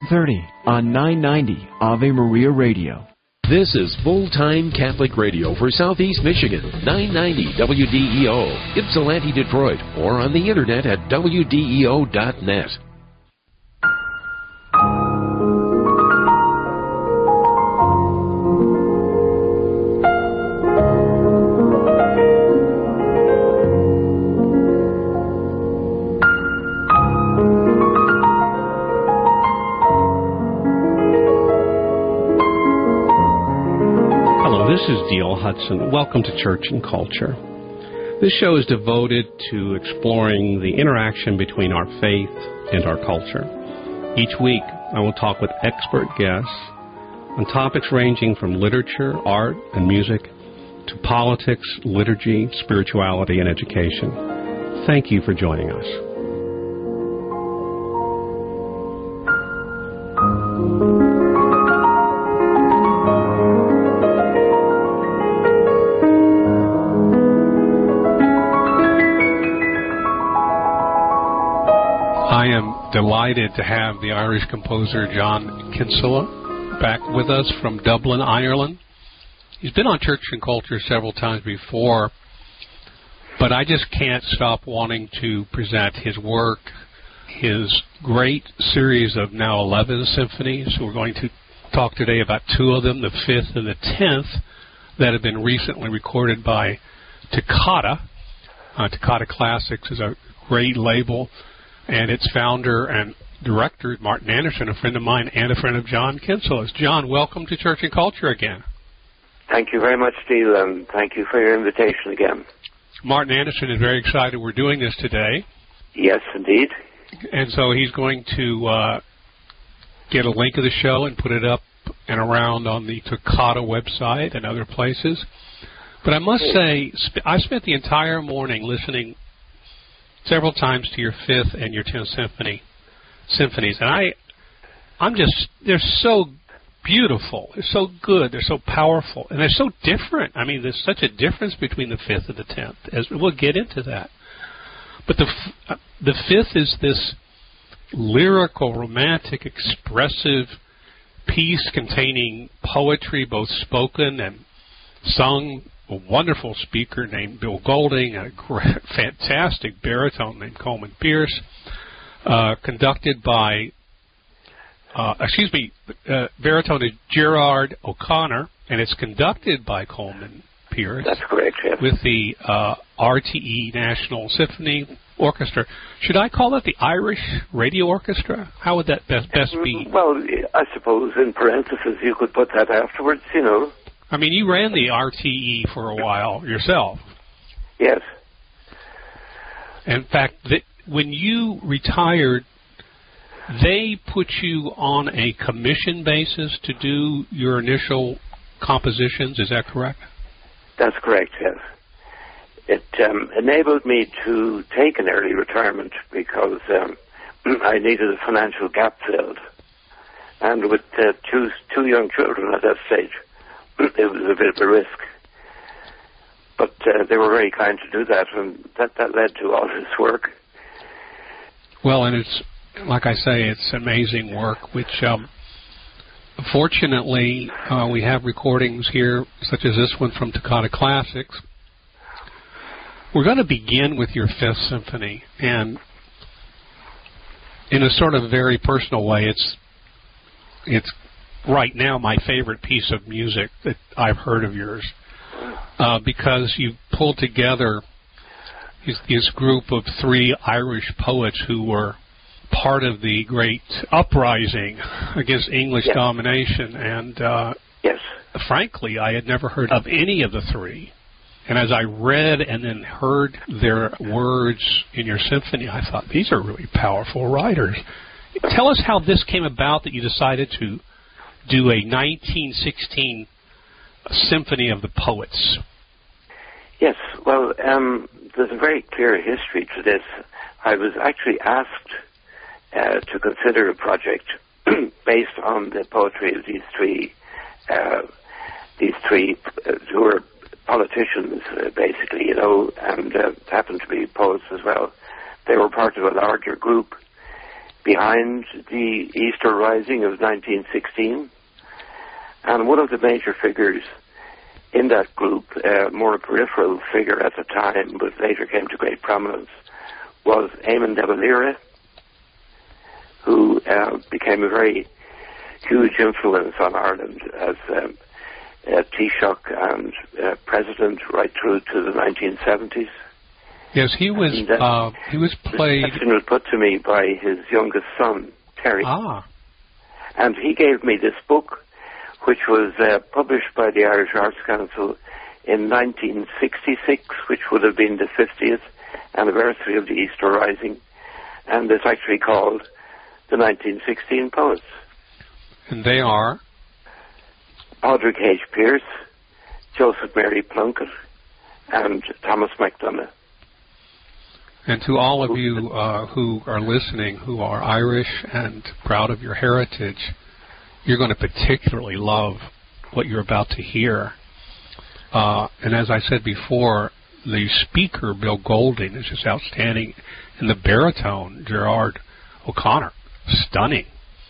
8:30 on 990 Ave Maria Radio. This is full-time Catholic radio for Southeast Michigan, 990 WDEO, Ypsilanti, Detroit, or on the internet at WDEO.net. This is D.L. Hudson. Welcome to Church and Culture. This show is devoted to exploring the interaction between our faith and our culture. Each week, I will talk with expert guests on topics ranging from literature, art, and music to politics, liturgy, spirituality, and education. Thank you for joining us. Delighted to have the Irish composer John Kinsella back with us from Dublin, Ireland. He's been on Church and Culture several times before, but I just can't stop wanting to present his work, his great series of now 11 symphonies. We're going to talk today about two of them, the 5th and the 10th, that have been recently recorded by Toccata. Toccata Classics is a great label, and its founder and director, Martin Anderson, a friend of mine and a friend of John Kinsella's. John, welcome to Church and Culture again. Thank you very much, Steve, and thank you for your invitation again. Martin Anderson is very excited we're doing this today. Yes, indeed. And so he's going to get a link of the show and put it up and around on the Toccata website and other places. But I must say, I spent the entire morning listening several times to your 5th and your 10th symphonies, and they're so beautiful, they're so good, they're so powerful, and they're so different. I mean, there's such a difference between the 5th and the 10th, as we'll get into that. But the 5th is this lyrical, romantic, expressive piece containing poetry, both spoken and sung. A wonderful speaker named Bill Golding, a fantastic baritone named Coleman Pierce, conducted by, baritone is Gerard O'Connor, and it's conducted by Coleman Pierce. That's correct, yes. With the RTE National Symphony Orchestra. Should I call it the Irish Radio Orchestra? How would that best be? Well, I suppose in parentheses you could put that afterwards, you know. I mean, you ran the RTE for a while yourself. Yes. In fact, when you retired, they put you on a commission basis to do your initial compositions. Is that correct? That's correct, yes. It enabled me to take an early retirement because I needed a financial gap filled. And with two young children at that stage, it was a bit of a risk, but they were very kind to do that, and that led to all this work. Well, and it's, like I say, it's amazing work, which fortunately we have recordings here, such as this one from Toccata Classics. We're going to begin with your 5th symphony, and in a sort of very personal way, it's right now my favorite piece of music that I've heard of yours, because you pulled together this group of 3 Irish poets who were part of the great uprising against English domination, and frankly, I had never heard of any of the 3. And as I read and then heard their words in your symphony, I thought, these are really powerful writers. Tell us how this came about that you decided to do a 1916 Symphony of the Poets. Yes, well, there's a very clear history to this. I was actually asked to consider a project based on the poetry of these three who were politicians, basically, you know, and happened to be poets as well. They were part of a larger group behind the Easter Rising of 1916. And one of the major figures in that group, more a peripheral figure at the time, but later came to great prominence, was Eamon de Valera, who became a very huge influence on Ireland as Taoiseach and president right through to the 1970s. Yes, he was played. The question was put to me by his youngest son, Terry. And he gave me this book, which was published by the Irish Arts Council in 1966, which would have been the 50th anniversary of the Easter Rising, and it's actually called The 1916 Poets. And they are? Padraig H. Pearse, Joseph Mary Plunkett, and Thomas MacDonagh. And to all of you who are listening, who are Irish and proud of your heritage, you're going to particularly love what you're about to hear. And as I said before, the speaker, Bill Golding, is just outstanding. And the baritone, Gerard O'Connor, stunning.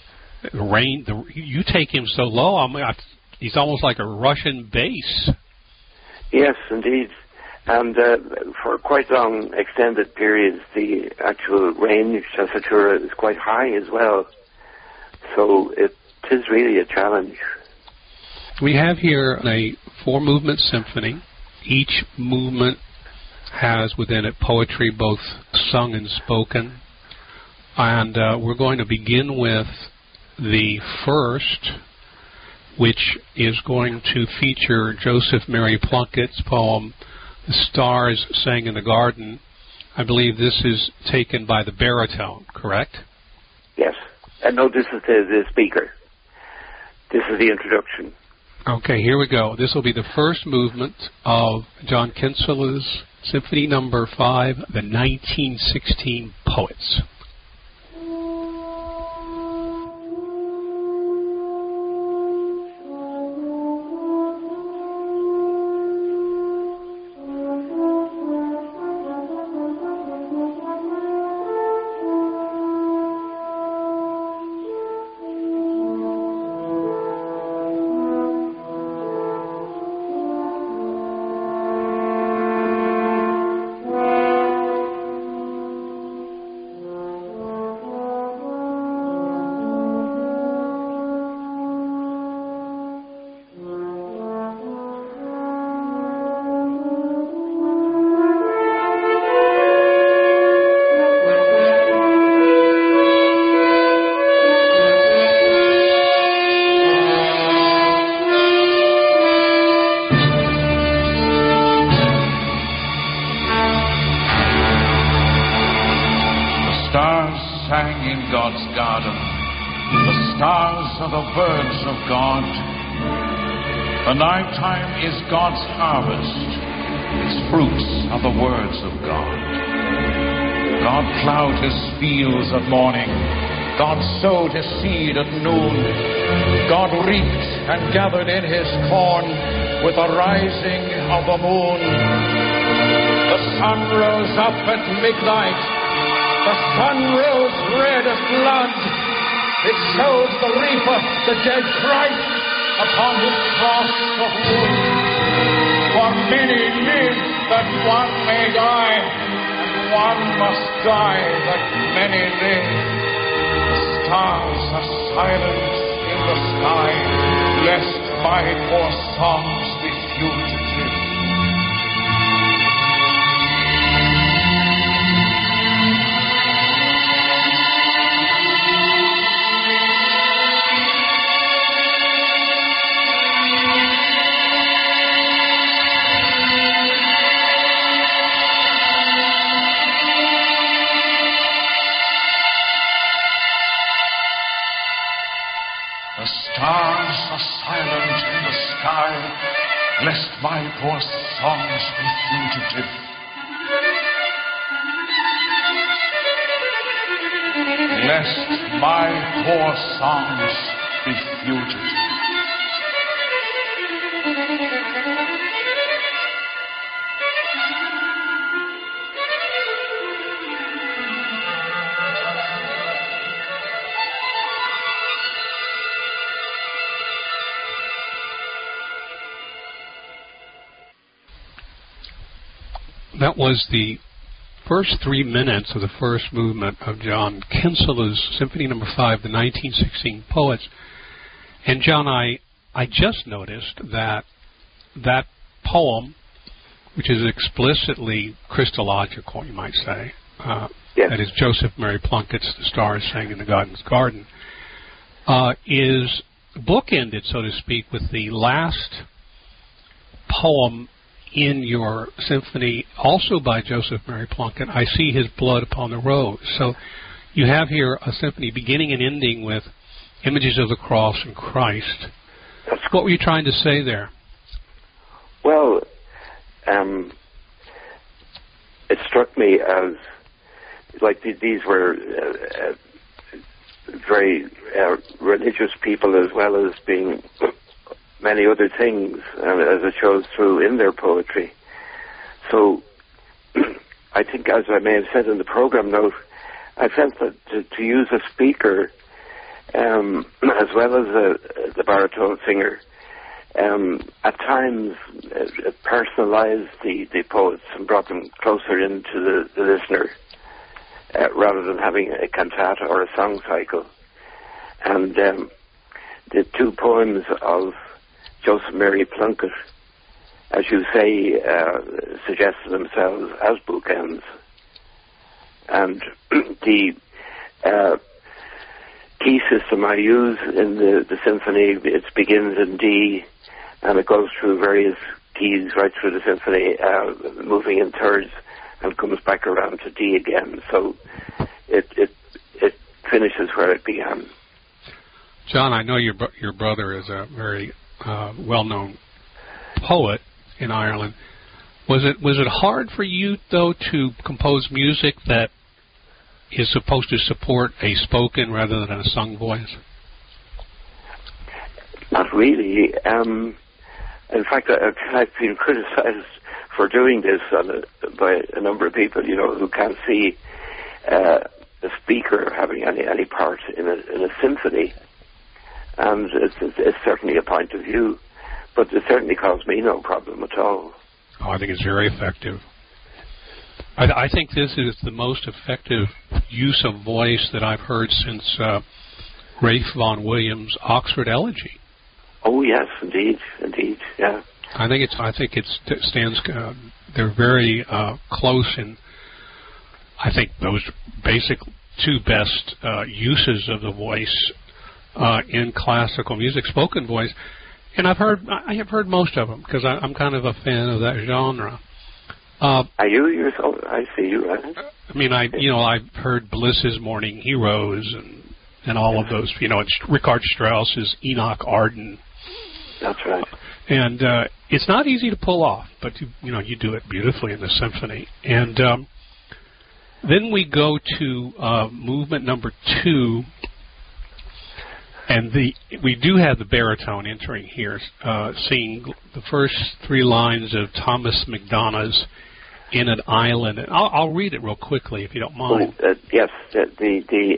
You take him so low, he's almost like a Russian bass. Yes, indeed. And for quite long, extended periods, the actual range tessitura is quite high as well. So it is really a challenge. We have here a 4-movement symphony. Each movement has within it poetry, both sung and spoken. And we're going to begin with the first, which is going to feature Joseph Mary Plunkett's poem, The Stars Sang in the Garden. I believe this is taken by the baritone, correct? Yes. No, this is the speaker. This is the introduction. Okay, here we go. This will be the first movement of John Kinsella's Symphony Number 5, The 1916 Poets. The nighttime is God's harvest. Its fruits are the words of God. God plowed his fields at morning. God sowed his seed at noon. God reaped and gathered in his corn with the rising of the moon. The sun rose up at midnight. The sun rose red as blood. It shows the reaper, the dead Christ, upon his cross of wood. For many live that one may die, and one must die that many live. The stars are silent in the sky, lest my poor songs be fugitive. Lest my poor songs be fugitive. Lest my poor songs be fugitive. That was the first 3 minutes of the first movement of John Kinsela's Symphony No. 5, the 1916 Poets. And John, I just noticed that poem, which is explicitly Christological, you might say, yes. that is Joseph Mary Plunkett's The Stars Sang in the God's Garden, is bookended, so to speak, with the last poem in your symphony, also by Joseph Mary Plunkett, I See His Blood Upon the Rose. So you have here a symphony beginning and ending with images of the cross and Christ. What were you trying to say there? Well, it struck me as like these were very religious people, as well as being many other things, as it shows through in their poetry. So I think, as I may have said in the program note, I felt that to use a speaker as well as the baritone singer, at times personalized the poets and brought them closer into the listener, rather than having a cantata or a song cycle. And the two poems of Joseph Mary Plunkett, as you say, suggested themselves as bookends. And the key system I use in the symphony, it begins in D, and it goes through various keys right through the symphony, moving in thirds, and comes back around to D again. So it finishes where it began. John, I know your brother is a very well-known poet in Ireland. Was it hard for you, though, to compose music that is supposed to support a spoken rather than a sung voice? Not really. In fact, I've been criticized for doing this by a number of people, who can't see the speaker having any part in a symphony. And it's certainly a point of view, but it certainly caused me no problem at all. Oh, I think it's very effective. I think this is the most effective use of voice that I've heard since Ralph Vaughan Williams' Oxford Elegy. Oh yes, indeed, yeah. I think it stands. They're very close in. I think those basic two best uses of the voice in classical music, spoken voice, and I have heard most of them because I'm kind of a fan of that genre. Are you yourself? I see you. Right? I mean, I've heard Bliss's Morning Heroes and all of those. It's Richard Strauss's Enoch Arden. That's right. And it's not easy to pull off, but you do it beautifully in the symphony. And then we go to movement number 2. And we do have the baritone entering here, singing the first 3 lines of Thomas MacDonough's In an Island. And I'll read it real quickly, if you don't mind. Yes, the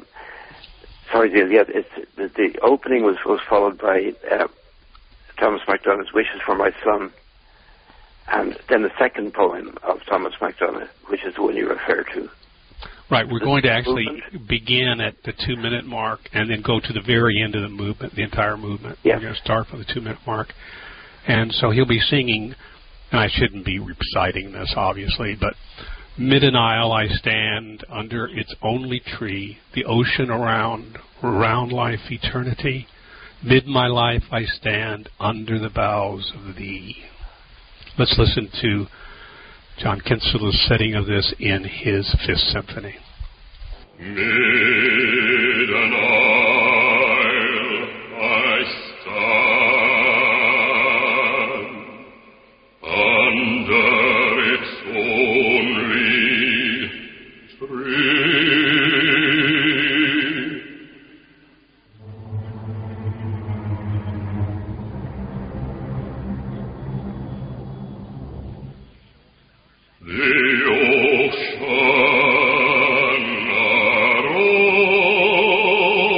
opening was followed by Thomas MacDonough's Wishes for My Son, and then the second poem of Thomas MacDonagh, which is the one you refer to. Right, we're going to actually begin at the 2-minute mark and then go to the very end of the movement, the entire movement. Yes. We're going to start from the 2-minute mark. And so he'll be singing, and I shouldn't be reciting this, obviously, but mid an isle I stand, under its only tree, the ocean around life eternity. Mid my life I stand, under the boughs of thee. Let's listen to John Kinsela's setting of this in his 5th Symphony. Mid an isle I stand, under its only tree. The ocean arose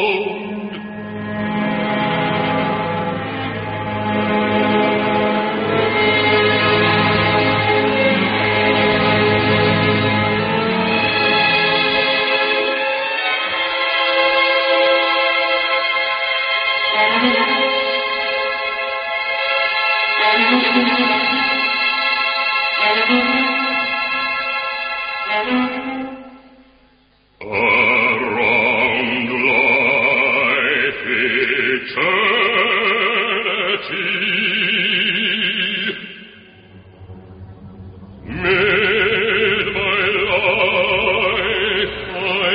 Mid my life I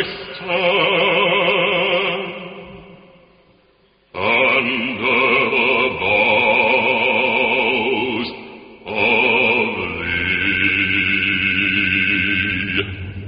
stand under the boughs of thee.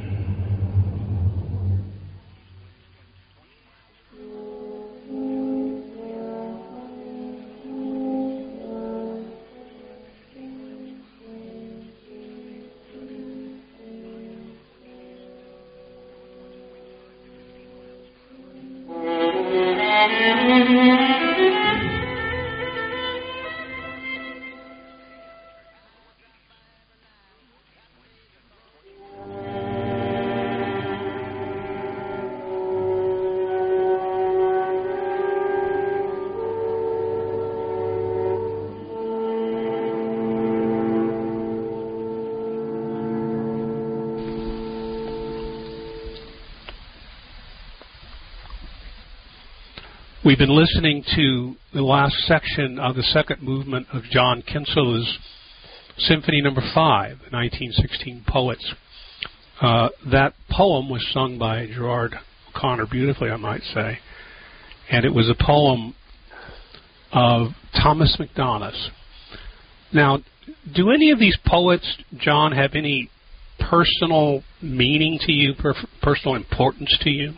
We've been listening to the last section of the second movement of John Kinsella's Symphony No. 5, 1916 Poets. That poem was sung by Gerard O'Connor beautifully, I might say. And it was a poem of Thomas MacDonough's. Now, do any of these poets, John, have any personal meaning to you, personal importance to you?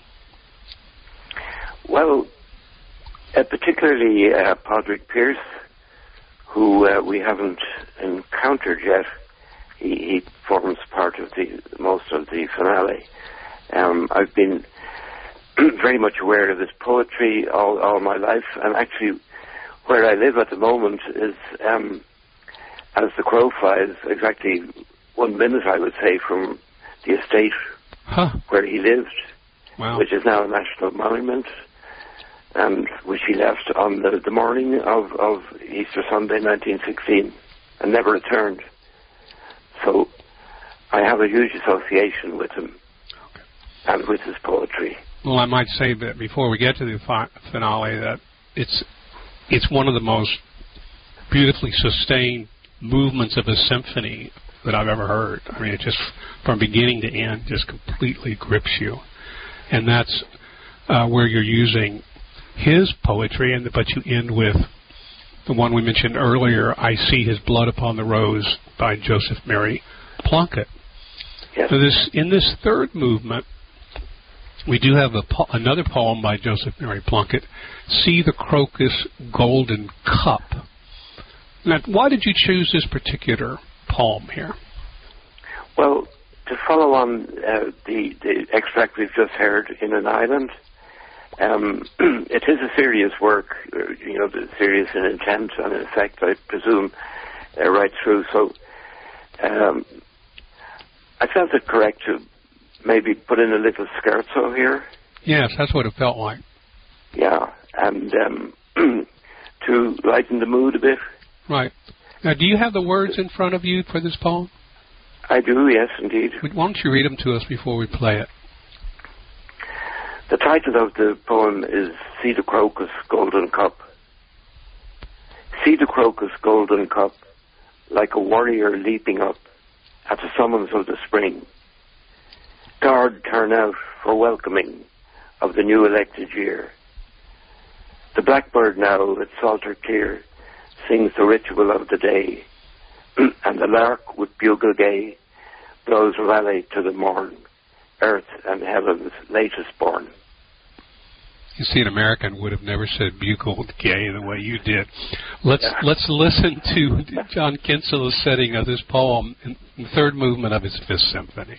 Well, particularly Padraig Pearse, who we haven't encountered yet. He forms part of most of the finale. I've been very much aware of his poetry all my life, and actually where I live at the moment is, as the crow flies, exactly 1 minute, I would say, from the estate where he lived, which is now a national monument, and which he left on the morning of Easter Sunday 1916 and never returned. So I have a huge association with him and with his poetry. Well, I might say that before we get to the finale that it's one of the most beautifully sustained movements of a symphony that I've ever heard. I mean, it just, from beginning to end, just completely grips you. And that's where you're using his poetry, but you end with the one we mentioned earlier, I See His Blood Upon the Rose by Joseph Mary Plunkett. Yes. So in this third movement, we do have another poem by Joseph Mary Plunkett, See the Crocus Golden Cup. Now, why did you choose this particular poem here? Well, to follow on the extract we've just heard, In an Island, it is a serious work, serious in intent and in effect, I presume, right through. So I felt it correct to maybe put in a little scherzo here. Yes, that's what it felt like. Yeah, and to lighten the mood a bit. Right. Now, do you have the words in front of you for this poem? I do, yes, indeed. Why don't you read them to us before we play it? The title of the poem is See the Crocus Golden Cup. See the crocus golden cup, like a warrior leaping up at the summons of the spring. Guard turn out for welcoming of the new elected year. The blackbird now, its psalter clear, sings the ritual of the day, and the lark with bugle gay blows rally to the morn, earth and heaven's latest born. You see, an American would have never said bugle gay the way you did. Let's listen to John Kinsella's setting of this poem in the third movement of his Fifth Symphony.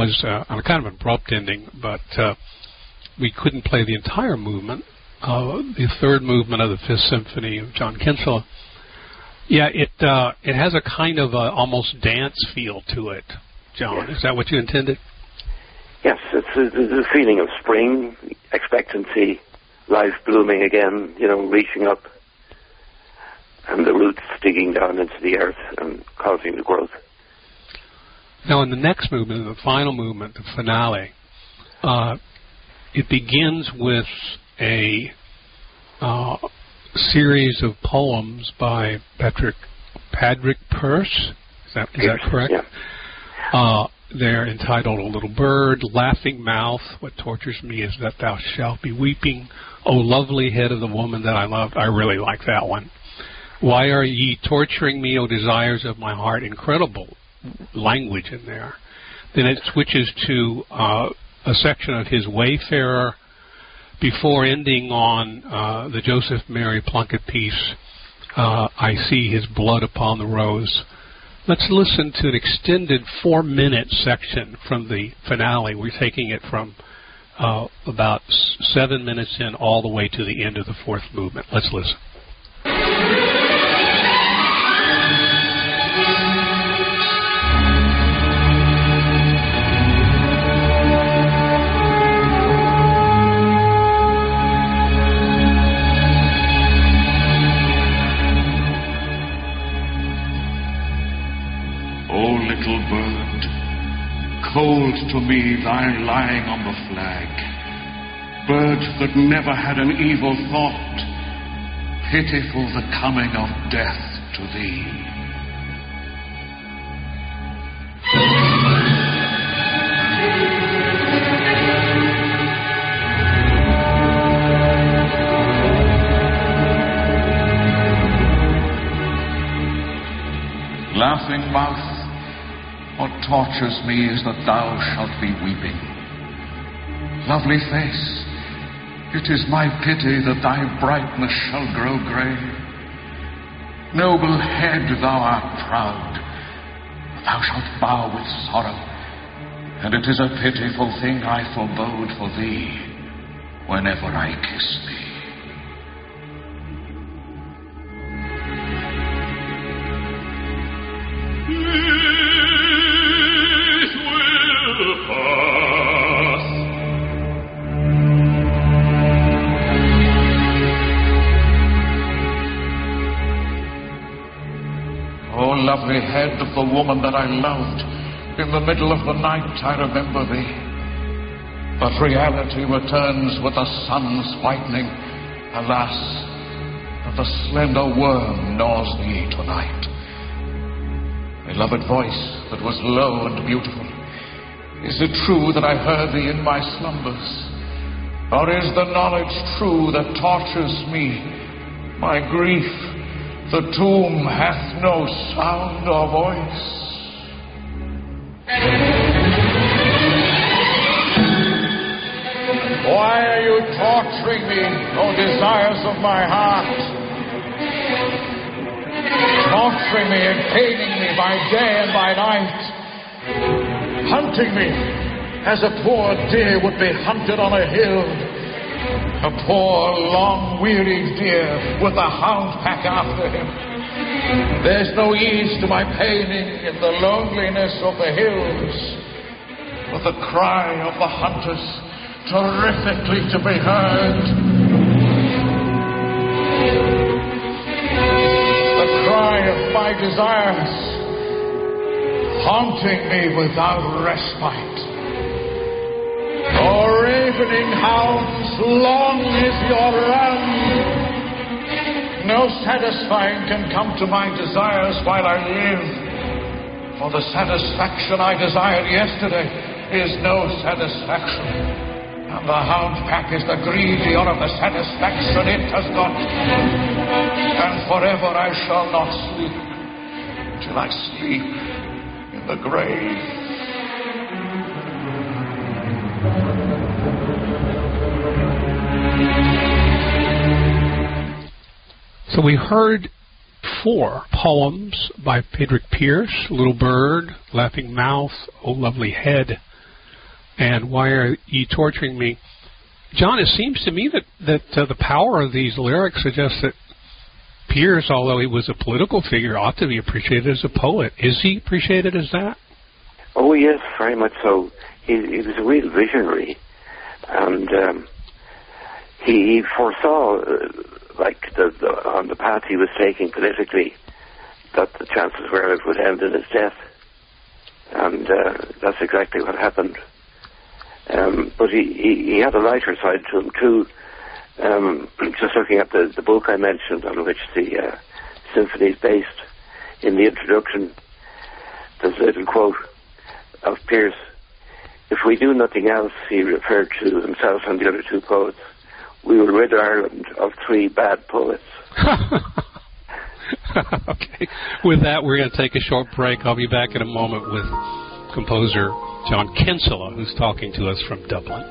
was a kind of abrupt ending, but we couldn't play the entire movement. The third movement of the Fifth Symphony of John Kinsella. Yeah, it has a kind of almost dance feel to it, John. Yes. Is that what you intended? Yes, it's the feeling of spring, expectancy, life blooming again, reaching up, and the roots digging down into the earth and causing the growth. Now, in the next movement, the final movement, the finale, it begins with a series of poems by Patrick Pearse. Is that correct? Yeah. They're entitled A Little Bird, Laughing Mouth, What Tortures Me Is That Thou Shalt Be Weeping, O Lovely Head of the Woman That I Loved. I really like that one. Why Are Ye Torturing Me, O Desires of My Heart? Incredible language in there. Then it switches to a section of his Wayfarer before ending on the Joseph Mary Plunkett piece, I See His Blood Upon the Rose. Let's listen to an extended 4-minute section from the finale. We're taking it from about 7 minutes in all the way to the end of the fourth movement. Let's listen. Little bird, cold to me thy lying on the flag, bird that never had an evil thought, pitiful the coming of death to thee. Laughing mouth, what tortures me is that thou shalt be weeping. Lovely face, it is my pity that thy brightness shall grow grey. Noble head, thou art proud, but thou shalt bow with sorrow, and it is a pitiful thing I forebode for thee whenever I kiss thee. Lovely head of the woman that I loved, in the middle of the night I remember thee. But reality returns with the sun's whitening. Alas, and the slender worm gnaws thee tonight. Beloved voice that was low and beautiful, is it true that I heard thee in my slumbers? Or is the knowledge true that tortures me, my grief? The tomb hath no sound or voice. Why are you torturing me, O desires of my heart? Torturing me and paining me by day and by night. Hunting me as a poor deer would be hunted on a hill. A poor, long-wearied deer with a hound pack after him. There's no ease to my paining in the loneliness of the hills, but the cry of the hunters terrifically to be heard. The cry of my desires haunting me without respite. O ravening hounds, long is your run. No satisfying can come to my desires while I live. For the satisfaction I desired yesterday is no satisfaction. And the hound pack is the greedier of the satisfaction it has got. And forever I shall not sleep till I sleep in the grave. So we heard 4 poems by Patrick Pearse: Little Bird, Laughing Mouth, O Lovely Head, and Why Are Ye Torturing Me? John, it seems to me that the power of these lyrics suggests that Pierce, although he was a political figure, ought to be appreciated as a poet. Is he appreciated as that? Oh, yes, very much so. He was a real visionary, and he foresaw, on the path he was taking politically, that the chances were it would end in his death. And that's exactly what happened. But he had a lighter side to him, too. Just looking at the book I mentioned on which the symphony is based, in the introduction, there's a little quote of Pierce. If we do nothing else, he referred to himself and the other two poets, we will rid Ireland of 3 bad poets. Okay. With that, we're going to take a short break. I'll be back in a moment with composer John Kinsella, who's talking to us from Dublin.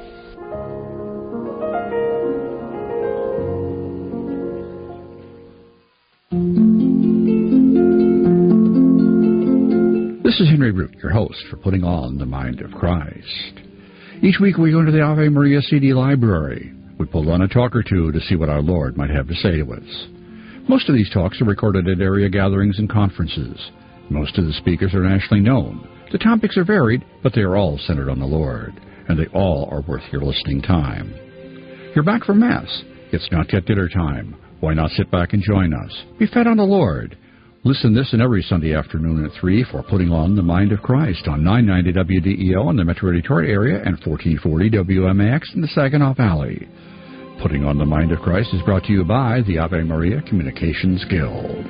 This is Henry Root, your host for Putting On the Mind of Christ. Each week we go into the Ave Maria CD library. We pull on a talk or two to see what our Lord might have to say to us. Most of these talks are recorded at area gatherings and conferences. Most of the speakers are nationally known. The topics are varied, but they are all centered on the Lord, and they all are worth your listening time. You're back from Mass. It's not yet dinner time. Why not sit back and join us? Be fed on the Lord. Listen this and every Sunday afternoon at 3 for Putting On the Mind of Christ on 990 WDEO in the Metro Detroit area and 1440 WMAX in the Saginaw Valley. Putting On the Mind of Christ is brought to you by the Ave Maria Communications Guild.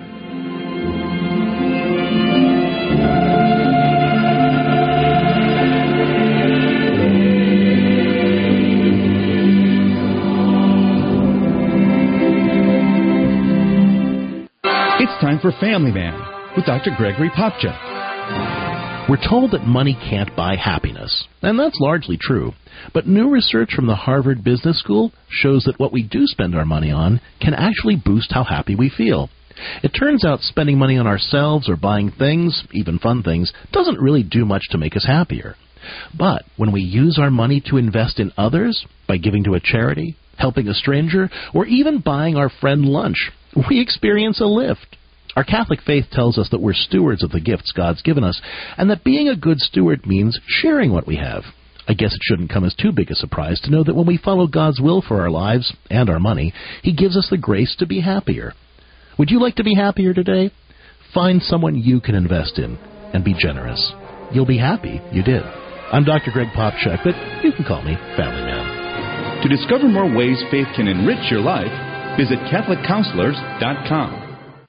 It's time for Family Man with Dr. Gregory Popcak. We're told that money can't buy happiness, and that's largely true. But new research from the Harvard Business School shows that what we do spend our money on can actually boost how happy we feel. It turns out spending money on ourselves or buying things, even fun things, doesn't really do much to make us happier. But when we use our money to invest in others, by giving to a charity, helping a stranger, or even buying our friend lunch, we experience a lift. Our Catholic faith tells us that we're stewards of the gifts God's given us, and that being a good steward means sharing what we have. I guess it shouldn't come as too big a surprise to know that when we follow God's will for our lives and our money, He gives us the grace to be happier. Would you like to be happier today? Find someone you can invest in and be generous. You'll be happy you did. I'm Dr. Greg Popcak, but you can call me Family Man. To discover more ways faith can enrich your life, visit CatholicCounselors.com.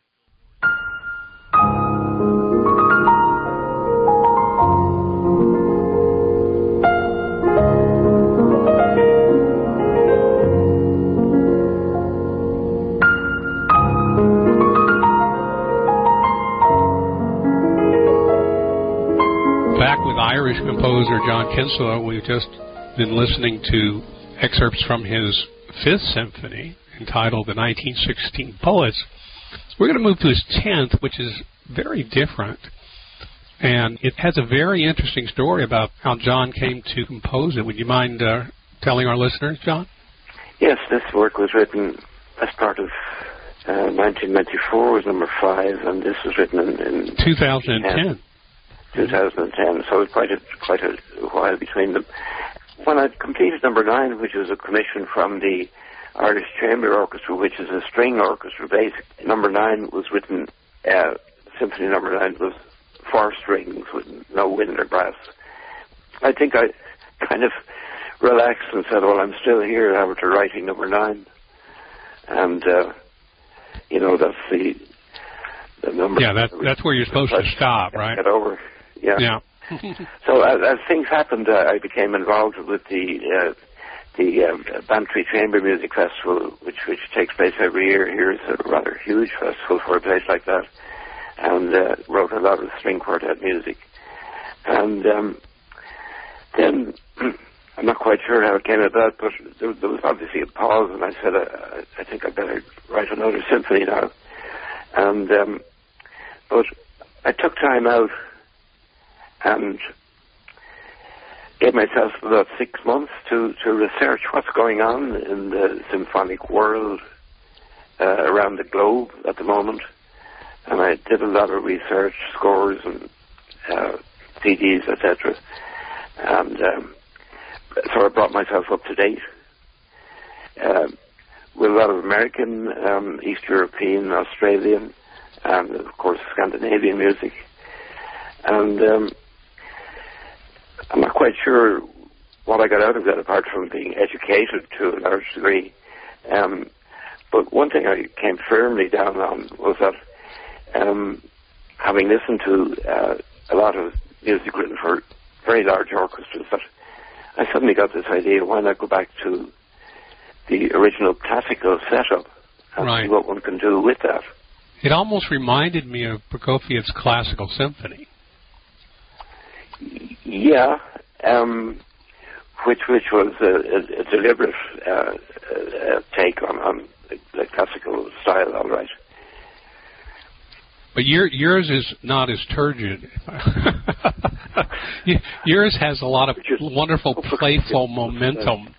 Irish composer John Kinsella. We've just been listening to excerpts from his 5th symphony entitled The 1916 Poets. We're going to move to his 10th, which is very different. And it has a very interesting story about how John came to compose it. Would you mind telling our listeners, John? Yes, this work was written as part of 1994, was number 5, and this was written in 2010. 2010, so it was quite a while between them. When I'd completed number 9, which was a commission from the Irish Chamber Orchestra, which is a string orchestra base, number 9 was written, symphony number 9 was 4 strings with no wind or brass. I think I kind of relaxed and said, well, I'm still here after writing number 9. And, that's the number. Yeah, that's where you're supposed to stop, right? Get over. Yeah. So as things happened, I became involved with the Bantry Chamber Music Festival, which takes place every year. Here it's a rather huge festival for a place like that, and wrote a lot of string quartet music. And then I'm not quite sure how it came about, but there was obviously a pause, and I said, I think I better write another symphony now. And but I took time out and gave myself about 6 months to research what's going on in the symphonic world around the globe at the moment. And I did a lot of research, scores and CDs, etc. And so I brought myself up to date with a lot of American, East European, Australian, and of course Scandinavian music. And I'm not quite sure what I got out of that apart from being educated to a large degree. But one thing I came firmly down on was that having listened to a lot of music written for very large orchestras, that I suddenly got this idea, why not go back to the original classical setup and see what one can do with that. It almost reminded me of Prokofiev's Classical Symphony. Yeah, which was a deliberate take on the classical style, all right. But yours is not as turgid. Yours has a lot of wonderful, playful momentum.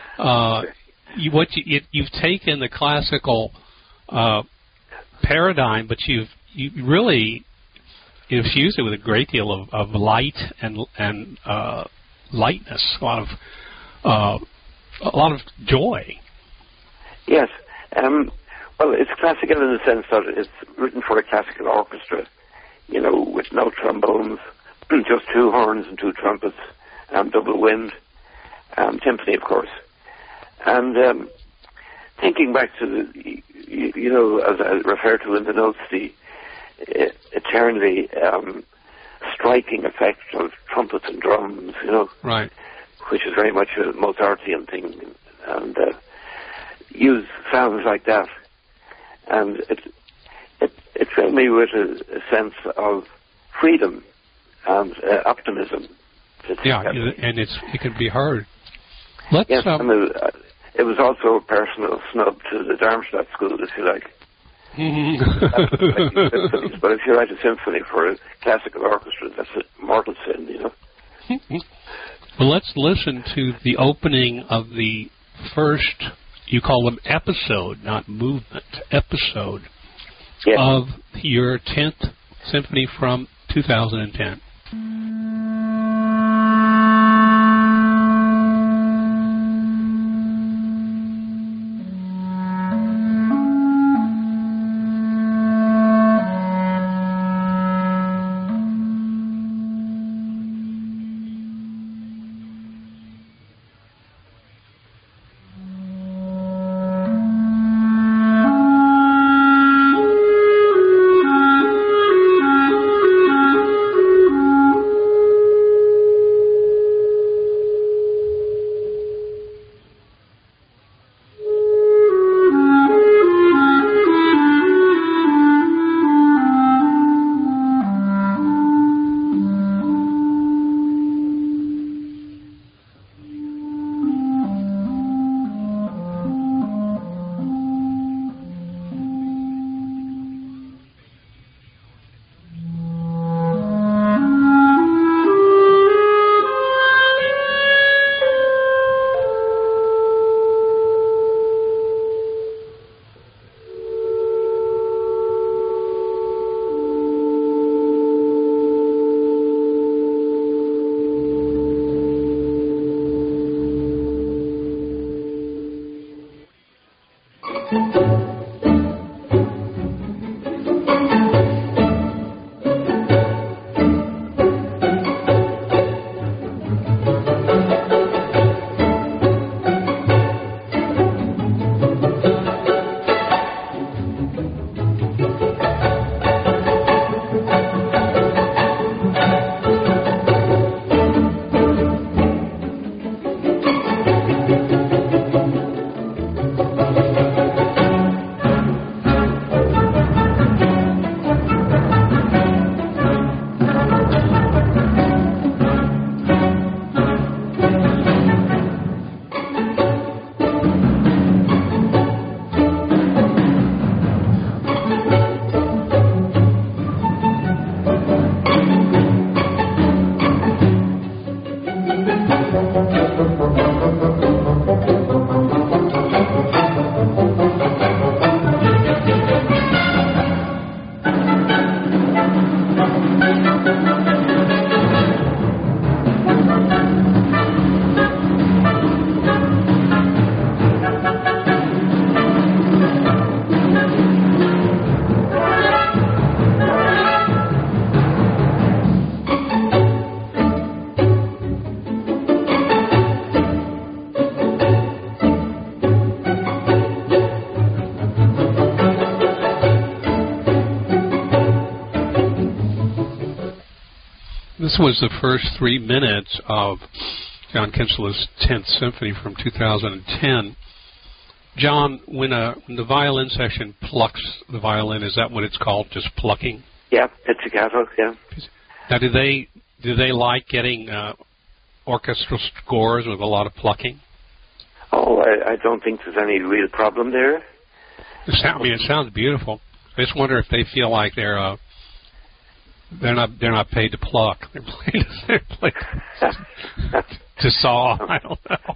You've taken the classical paradigm, but you really infused it with a great deal of light and lightness, a lot of joy. Yes. Well, it's classical in the sense that it's written for a classical orchestra, with no trombones, just 2 horns and 2 trumpets, double wind, timpani, of course. And thinking back to as I referred to in the notes, the eternally striking effect of trumpets and drums, right, which is very much a Mozartian thing, and use sounds like that. And it filled me with a sense of freedom and optimism. Yeah, and it can be hard. Yes, it was also a personal snub to the Darmstadt school, if you like. But if you write a symphony for a classical orchestra, that's a mortal sin, Well, let's listen to the opening of the first, you call them episode, not movement, episode, yes, of your 10th symphony from 2010. This was the first 3 minutes of John Kinsella's 10th Symphony from 2010. John, when the violin section plucks the violin, is that what it's called, just plucking? Yeah, pizzicato, yeah. Now, do they like getting orchestral scores with a lot of plucking? Oh, I don't think there's any real problem there. It sounds beautiful. I just wonder if they feel like they're not paid to pluck. They're paid to saw. I don't know.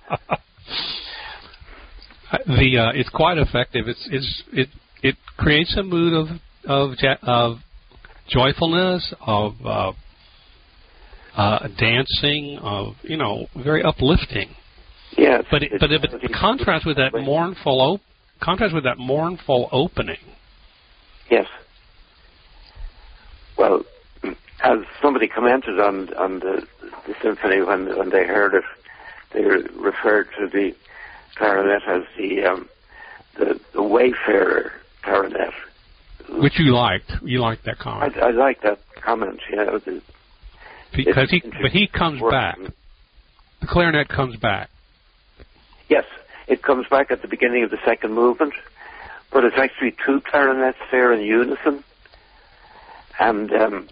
It's quite effective. It creates a mood of joyfulness, of dancing, of very uplifting. Yes. But contrast with that mournful opening. Yes. Well, as somebody commented on the symphony when they heard it, they referred to the clarinet as the wayfarer clarinet. Which you liked. You liked that comment. I like that comment, yeah. Because he comes back. The clarinet comes back. Yes, it comes back at the beginning of the second movement, but it's actually two clarinets there in unison. And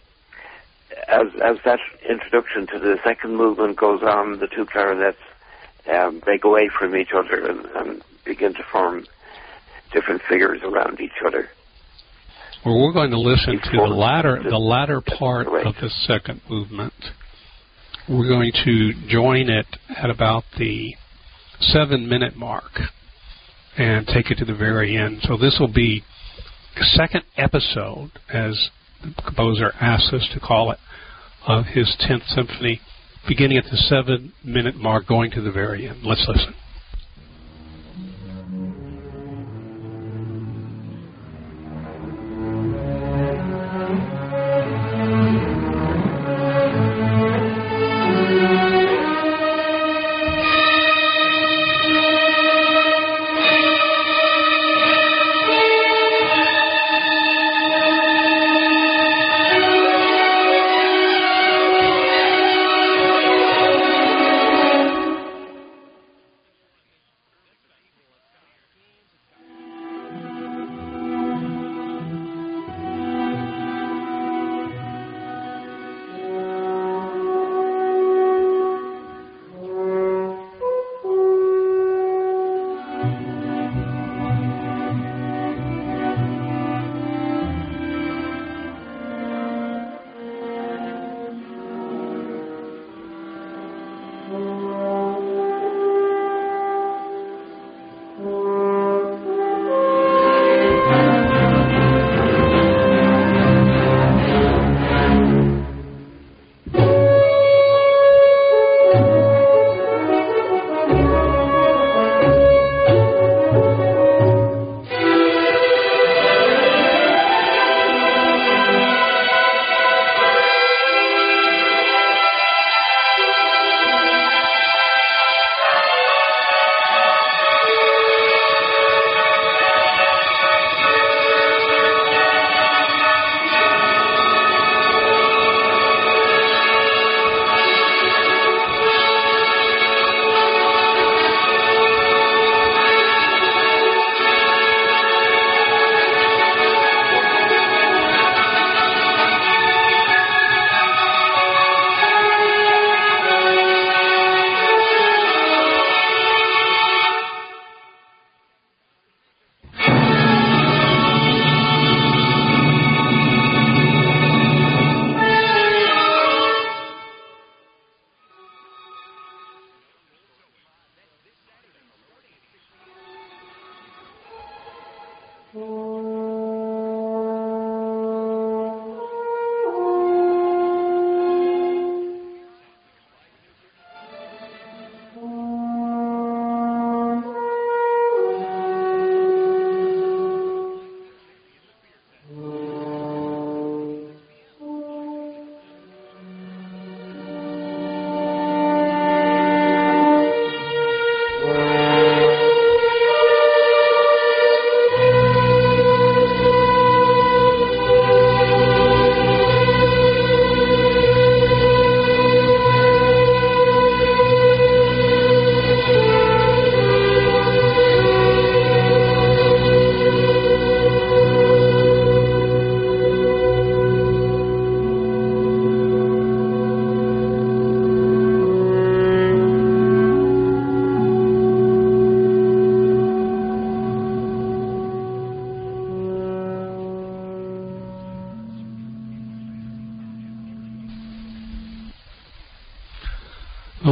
as that introduction to the second movement goes on, the two clarinets break away from each other and begin to form different figures around each other. Well, we're going to listen to the latter part of the second movement. We're going to join it at about the 7-minute mark and take it to the very end. So this will be the second episode, as the composer asks us to call it, of his 10th Symphony, beginning at the 7-minute mark, going to the very end. Let's listen.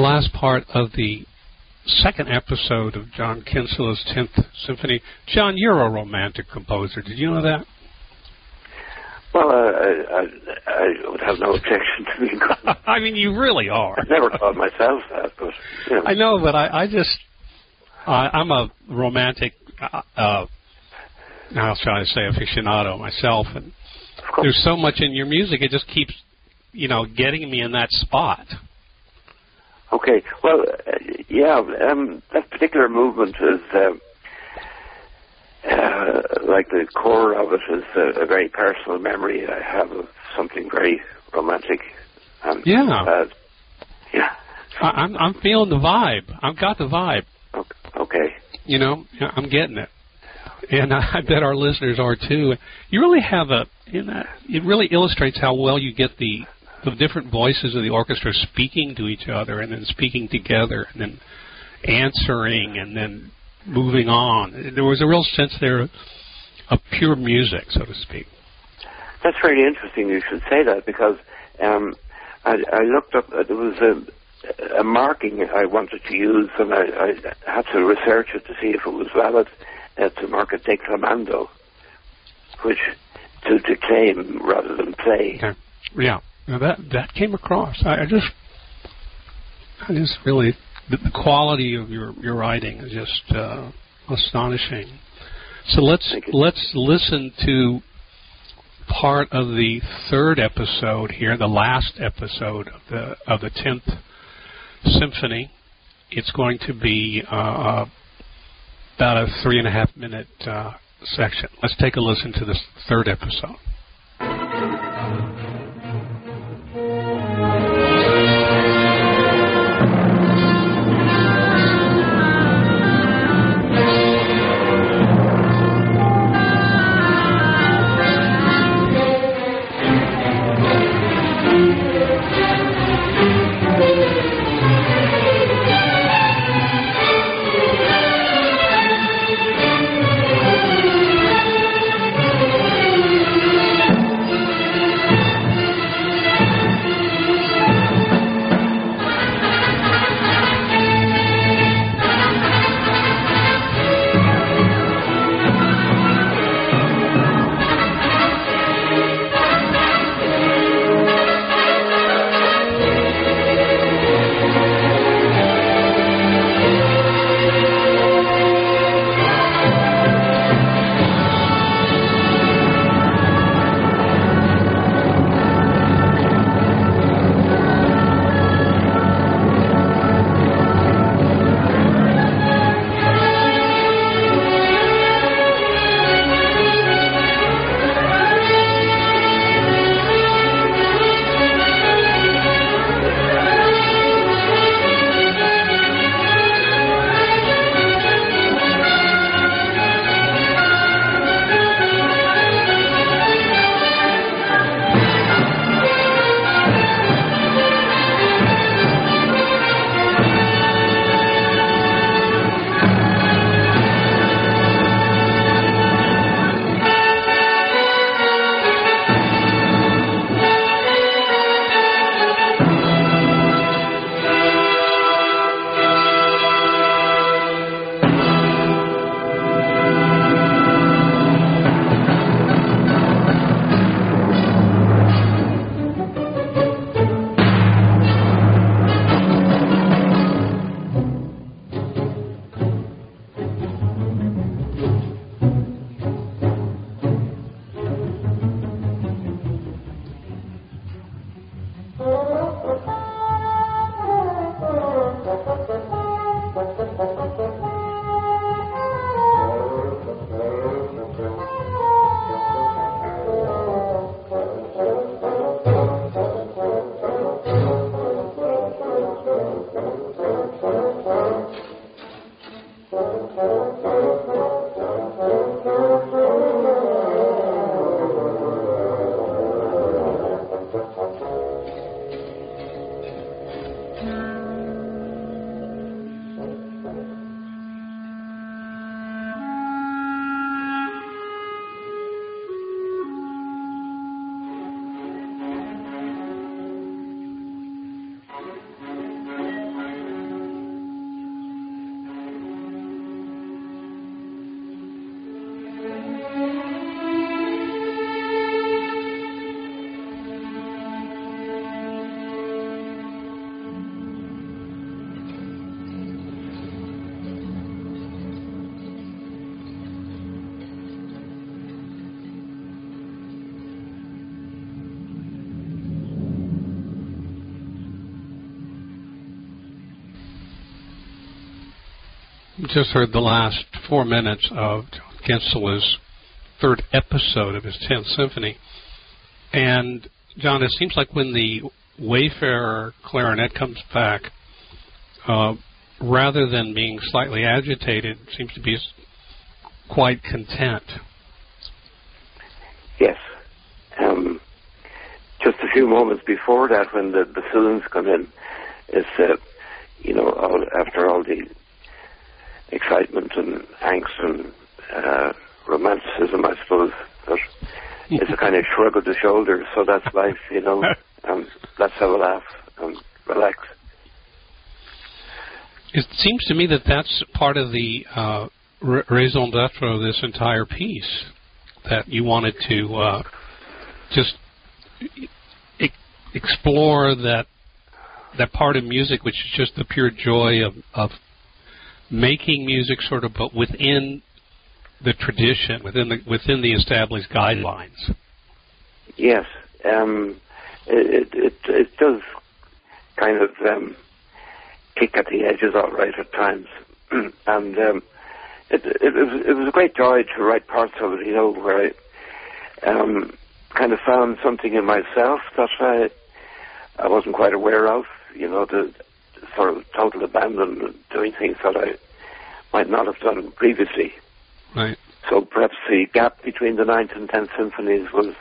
last part of the second episode of John Kinsella's 10th Symphony. John, you're a romantic composer. Did you know that? Well, I would have no objection to being called. I mean, you really are. I've never called myself that, but you know. I know, but I'm a romantic, how shall I say, aficionado myself, and there's so much in your music, it just keeps, getting me in that spot. Okay, well, that particular movement is, like the core of it is a very personal memory I have of something very romantic. And, yeah. Yeah. I'm feeling the vibe. I've got the vibe. Okay. I'm getting it. And I bet our listeners are too. You really have it really illustrates how well you get the different voices of the orchestra speaking to each other and then speaking together and then answering and then moving on. There was a real sense there of pure music, so to speak. That's very interesting you should say that, because I looked up, there was a marking I wanted to use, and I had to research it to see if it was valid, to mark a declamando, which to declaim rather than play. Okay. Yeah, now that came across. I just really, the quality of your writing is just astonishing. So let's listen to part of the third episode here, the last episode of the 10th Symphony. It's going to be about a 3.5 minute section. Let's take a listen to this third episode. Just heard the last 4 minutes of John Kienzler's third episode of his 10th Symphony. And, John, it seems like when the Wayfarer clarinet comes back, rather than being slightly agitated, seems to be quite content. Yes. Just a few moments before that, when the bassoons come in, it's, after all the excitement and angst and romanticism, I suppose, that it's a kind of shrug of the shoulders, so that's life, and let's have a laugh and relax. It seems to me that that's part of the raison d'etre of this entire piece, that you wanted to just explore that part of music which is just the pure joy of making music, sort of, but within the tradition, within the established guidelines. Yes, it does kind of kick at the edges, all right, at times, and it was a great joy to write parts of it, where I kind of found something in myself that I wasn't quite aware of, the sort of total abandon, doing things that I might not have done previously. Right. So perhaps the gap between the 9th and 10th symphonies was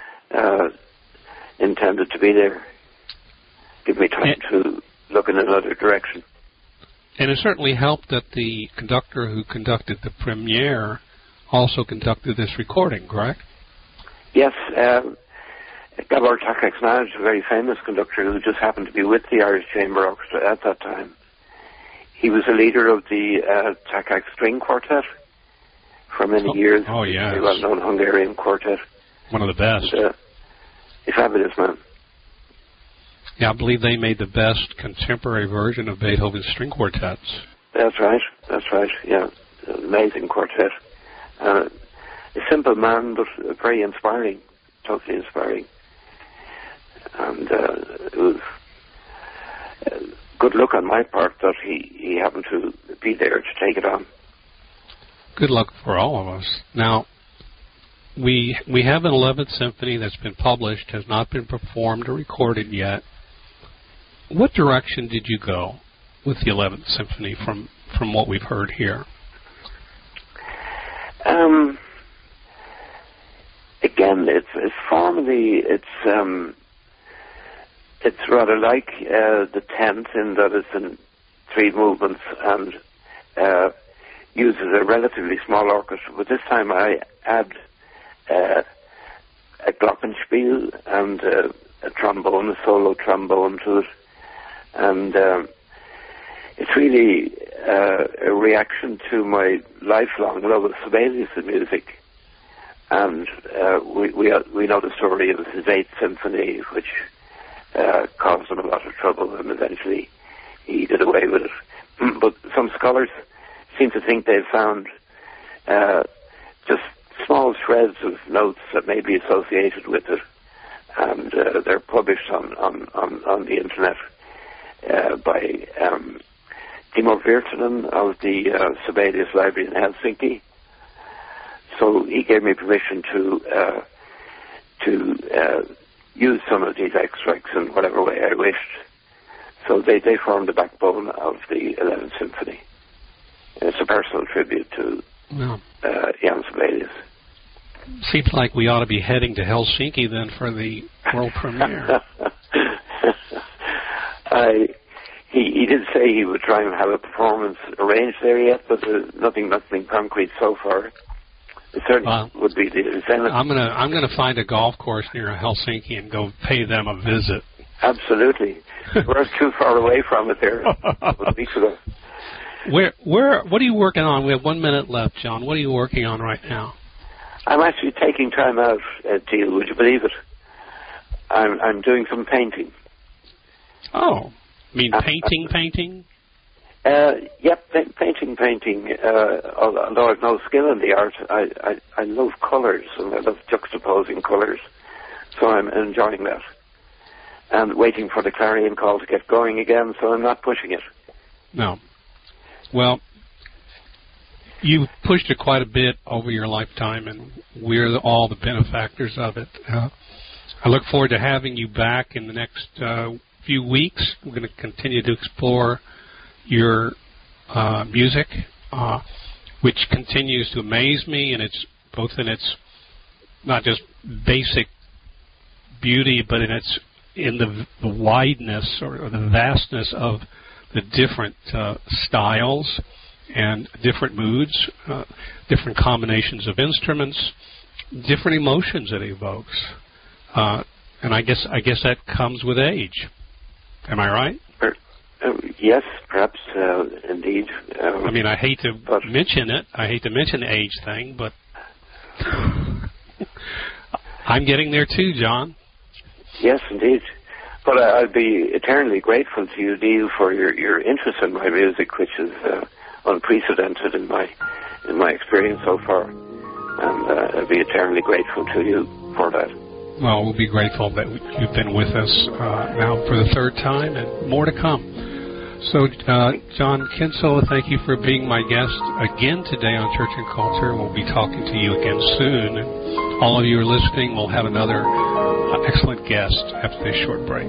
intended to be there. Give me time to look in another direction. And it certainly helped that the conductor who conducted the premiere also conducted this recording, correct? Yes. Gabor Takacsnágy, a very famous conductor who just happened to be with the Irish Chamber Orchestra at that time. He was a leader of the Takak String Quartet for many years. Oh, yes. A well-known Hungarian quartet. One of the best. And, a fabulous man. Yeah, I believe they made the best contemporary version of Beethoven's string quartets. That's right, yeah. Amazing quartet. A simple man, but very inspiring, totally inspiring. And it was a good luck on my part that he happened to be there to take it on. Good luck for all of us. Now, we have an 11th symphony that's been published, has not been performed or recorded yet. What direction did you go with the 11th symphony from what we've heard here? Again, it's formally, it's rather like the 10th in that it's in 3 movements and uses a relatively small orchestra. But this time I add a glockenspiel and a trombone, a solo trombone to it. And it's really a reaction to my lifelong love of Sibelius' music. And we know the story of his 8th symphony, which caused him a lot of trouble, and eventually he did away with it. But some scholars seem to think they've found just small shreds of notes that may be associated with it, and they're published on the internet by Timo Virtanen of the Sibelius Library in Helsinki. So he gave me permission to use some of these extracts in whatever way I wished. So they form the backbone of the 11th Symphony. It's a personal tribute to Jan Sibelius. Seems like we ought to be heading to Helsinki then for the world premiere. He did say he would try and have a performance arranged there yet, but nothing concrete so far. It certainly would be the incentive. I'm gonna find a golf course near Helsinki and go pay them a visit. Absolutely. We're too far away from it there a week ago. What are you working on? We have 1 minute left, John. What are you working on right now? I'm actually taking time out, Teal, would you believe it? I'm doing some painting. Oh, you mean painting? Yep, painting. Although I've no skill in the art, I love colours and I love juxtaposing colours, so I'm enjoying that. And waiting for the clarion call to get going again, so I'm not pushing it. No. Well, You've pushed it quite a bit over your lifetime, and we're all the benefactors of it. I look forward to having you back in the next few weeks. We're going to continue to explore your music, which continues to amaze me, and it's both in its not just basic beauty, but in the wideness or the vastness of the different styles and different moods, different combinations of instruments, different emotions it evokes, and I guess that comes with age. Am I right? Yes, perhaps indeed. I mean, I hate to mention it. I hate to mention the age thing, but I'm getting there too, John. Yes, indeed. But I'd be eternally grateful to you, Neil, for your interest in my music, which is unprecedented in my experience so far. And I'd be eternally grateful to you for that. Well, we'll be grateful that you've been with us now for the third time, and more to come. So, John Kinsella, thank you for being my guest again today on Church and Culture. We'll be talking to you again soon. And all of you who are listening, we'll have another excellent guest after this short break.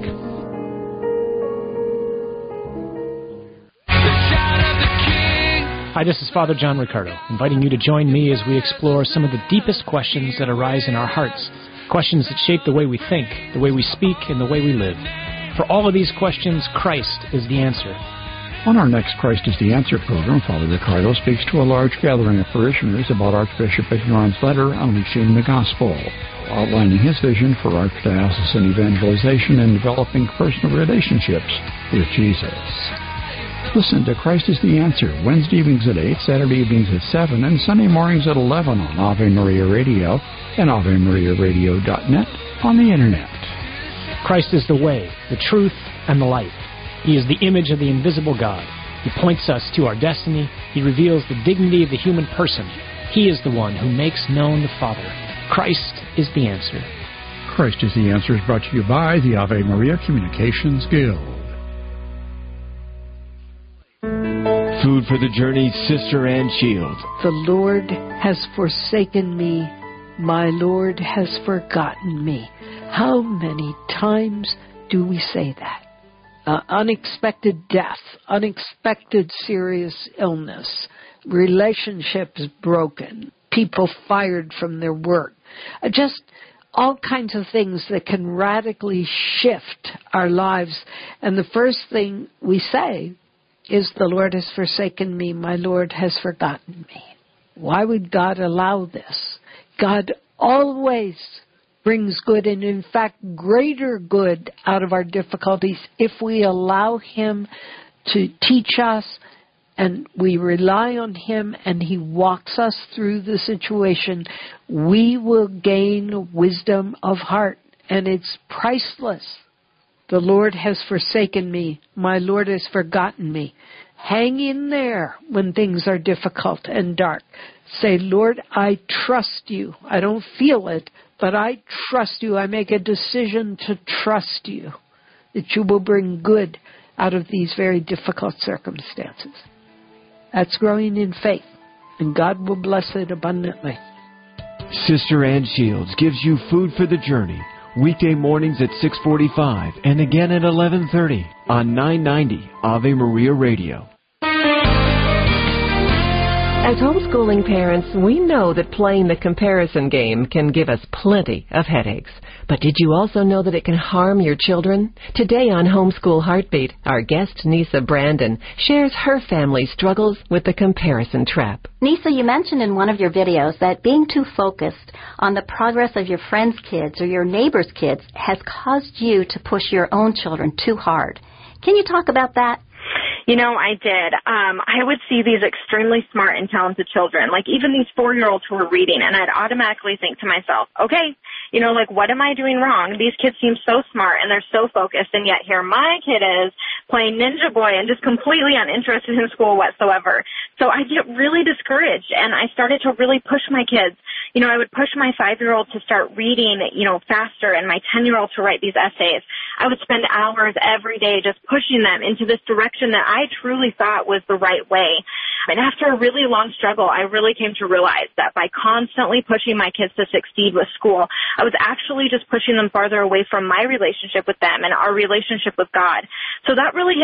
Hi, this is Father John Riccardo, inviting you to join me as we explore some of the deepest questions that arise in our hearts, questions that shape the way we think, the way we speak, and the way we live. For all of these questions, Christ is the answer. On our next Christ is the Answer program, Father Riccardo speaks to a large gathering of parishioners about Archbishop Ignorant's letter Unleashing the Gospel, outlining his vision for archdiocesan evangelization and developing personal relationships with Jesus. Listen to Christ is the Answer, Wednesday evenings at 8, Saturday evenings at 7, and Sunday mornings at 11 on Ave Maria Radio and AveMariaRadio.net on the Internet. Christ is the way, the truth, and the life. He is the image of the invisible God. He points us to our destiny. He reveals the dignity of the human person. He is the one who makes known the Father. Christ is the answer. Christ is the Answer is brought to you by the Ave Maria Communications Guild. Food for the Journey, Sister Ann Shields. The Lord has forsaken me. My Lord has forgotten me. How many times do we say that? Unexpected death, unexpected serious illness, relationships broken, people fired from their work, just all kinds of things that can radically shift our lives. And the first thing we say is, the Lord has forsaken me, my Lord has forgotten me. Why would God allow this? God always brings good, and in fact greater good, out of our difficulties if we allow Him to teach us and we rely on Him and He walks us through the situation. We will gain wisdom of heart, and it's priceless. The Lord has forsaken me. My Lord has forgotten me. Hang in there when things are difficult and dark. Say, Lord, I trust you. I don't feel it, but I trust you. I make a decision to trust you, that you will bring good out of these very difficult circumstances. That's growing in faith, and God will bless it abundantly. Sister Ann Shields gives you Food for the Journey, weekday mornings at 6:45 and again at 11:30 on 990 Ave Maria Radio. As homeschooling parents, we know that playing the comparison game can give us plenty of headaches. But did you also know that it can harm your children? Today on Homeschool Heartbeat, our guest, Nisa Brandon, shares her family's struggles with the comparison trap. Nisa, you mentioned in one of your videos that being too focused on the progress of your friends' kids or your neighbors' kids has caused you to push your own children too hard. Can you talk about that? You know, I did. I would see these extremely smart and talented children, like even these 4-year-olds who were reading, and I'd automatically think to myself, okay, you know, like, what am I doing wrong? These kids seem so smart and they're so focused, and yet here my kid is playing Ninja Boy and just completely uninterested in school whatsoever. So I get really discouraged, and I started to really push my kids. You know, I would push my 5-year-old to start reading, you know, faster, and my 10-year-old to write these essays. I would spend hours every day just pushing them into this direction that I truly thought was the right way. And after a really long struggle, I really came to realize that by constantly pushing my kids to succeed with school, I was actually just pushing them farther away from my relationship with them and our relationship with God. So that really hit